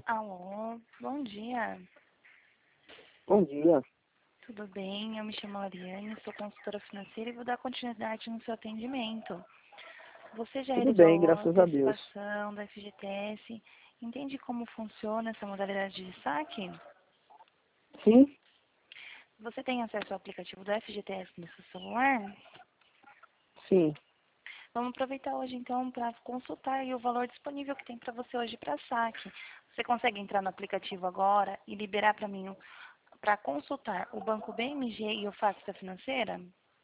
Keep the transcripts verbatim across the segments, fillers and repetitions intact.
Alô, bom dia. Bom dia. Tudo bem? Eu me chamo Ariane, sou consultora financeira e vou dar continuidade no seu atendimento. Você já Tudo bem, realizou a graças a Deus. antecipação da F G T S? Entende como funciona essa modalidade de saque? Sim, Você tem acesso ao aplicativo do F G T S no seu celular? sim. Vamos aproveitar hoje então para consultar aí o valor disponível que tem para você hoje para saque. Você consegue entrar no aplicativo agora e liberar para mim para consultar o Banco B M G e o Facta Financeira?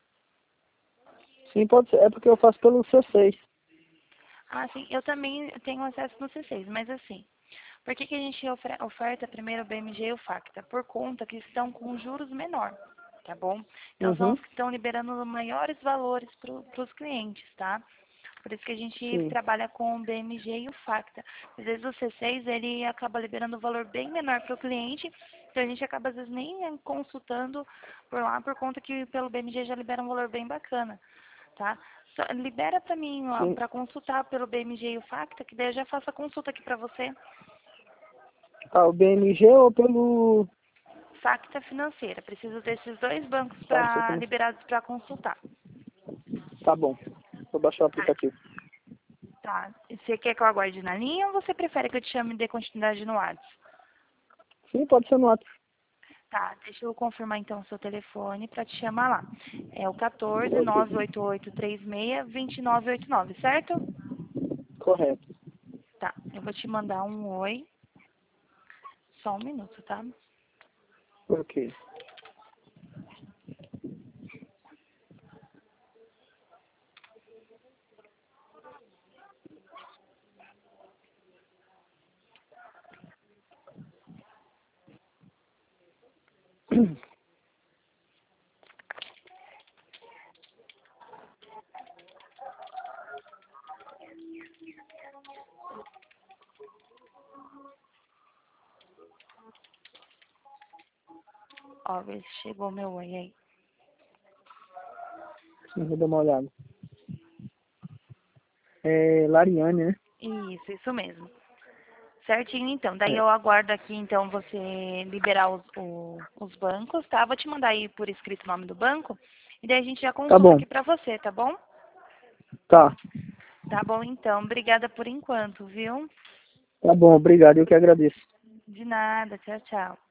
Sim, pode ser. É porque eu faço pelo C seis. Ah, sim, eu também tenho acesso no C seis, mas assim, por que, que a gente ofre- oferta primeiro o B M G e o Facta? Por conta que estão com juros menor, tá bom? Então são Uhum, os que estão liberando maiores valores para os clientes, tá? Por isso que a gente sim. trabalha com o B M G e o Facta. Às vezes o C seis, ele acaba liberando um valor bem menor para o cliente, então a gente acaba às vezes nem consultando por lá, por conta que pelo B M G já libera um valor bem bacana, tá? Só libera para mim Sim. para consultar pelo B M G e o Facta, que daí eu já faço a consulta aqui para você. Ah, o B M G ou pelo Facta Financeira. Preciso desses dois bancos Facta para Financeira? liberados para consultar. Tá bom. Vou baixar o Tá. aplicativo. Tá. Você quer que eu aguarde na linha ou você prefere que eu te chame e dê continuidade no WhatsApp? Sim, pode ser no WhatsApp. Tá, deixa eu confirmar então o seu telefone para te chamar lá. É o quatorze, Ok. nove oito oito, três seis, dois nove oito nove, certo? Correto. Tá, eu vou te mandar um oi. Só um minuto, tá? Ok. Ó, vê se chegou meu oi aí. Sim, vou dar uma olhada. É Lariane, né? Isso, isso mesmo. Certinho, então. Daí É. eu aguardo aqui, então, você liberar os, o- os bancos, tá? Vou te mandar aí por escrito o nome do banco. E daí a gente já Tá consulta bom. aqui pra você, tá bom? Tá. Tá bom, então. Obrigada por enquanto, viu? Tá bom, obrigado. Eu que agradeço. De nada. Tchau, tchau.